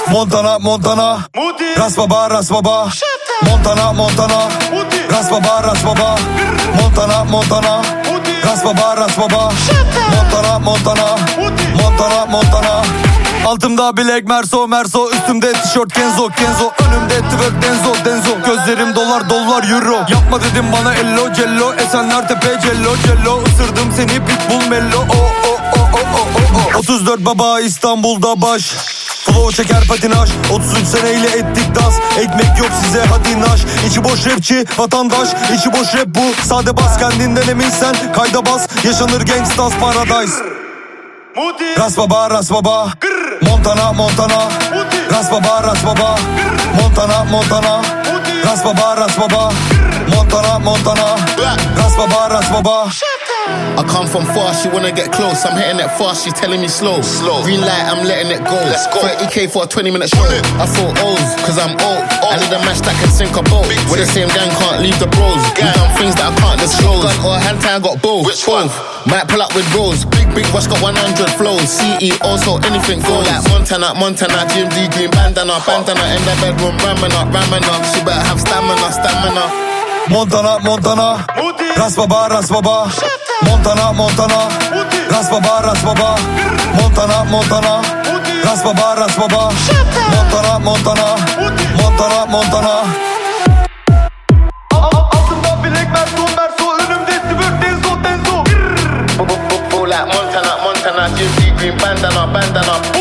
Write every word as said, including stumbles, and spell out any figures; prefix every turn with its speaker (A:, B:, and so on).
A: Montana, Montana, Ras baba, Ras baba. Montana, Montana, Ras baba, Ras baba. Montana, Montana, Ras baba, Ras baba. Montana, Montana, Montana, Montana. Altımda bilek Merso, Merso. Üstümde tişört Kenzo, Kenzo. Önümde twerk Denzo, Denzo. Gözlerim dolar, dolar, euro. Yapma dedim bana ello, cello. Esenler tepe, cello, cello. Isırdım seni pitbull mello. Oh, oh, oh, oh, oh, oh. otuz dört baba İstanbul'da baş. Flow çeker patinaj. otuz üç seneyle ettik dans. Ekmek yok size hadi naş. İçi boş rapçi vatandaş. İçi boş rap bu. Sade bas kendinden eminsen. Kayda bas. Yaşanır Gangsta's Paradise. Ras baba, Ras baba. Montana, Montana, Ras baba, Ras baba. Montana, Montana, Ras baba, Ras baba. Montana, Montana, Ras baba, Ras baba.
B: I come from far, she wanna get close. I'm hitting it fast, she's telling me slow. slow. Green light, I'm letting it go.
C: Let's go.
B: thirty K for a twenty minute show. I thought O's, cause I'm old. Oh. I need a match that can sink a boat. We're the same gang, can't leave the bros. We done things that I can't disclose. Gun or hand tie, I got both.
C: Which one?
B: Might pull up with Rose. Big, big rush, got one hundred flows. C E O, so anything goes. Like Montana, Montana, Jim D, green bandana, bandana. In the bedroom, ramming up, ramming up. She better have stamina, stamina.
A: Montana, Montana, Ras baba, Ras baba. Montana, Montana, Ras baba, Ras baba. Montana, Montana, Ras baba, Ras baba. Montana, Montana, Montana, Montana.
D: Altımda bilek Merso, Merso. Önümde twerk Denzo, Denzo.
B: Like Montana, Montana, Jim D, green bandana, bandana.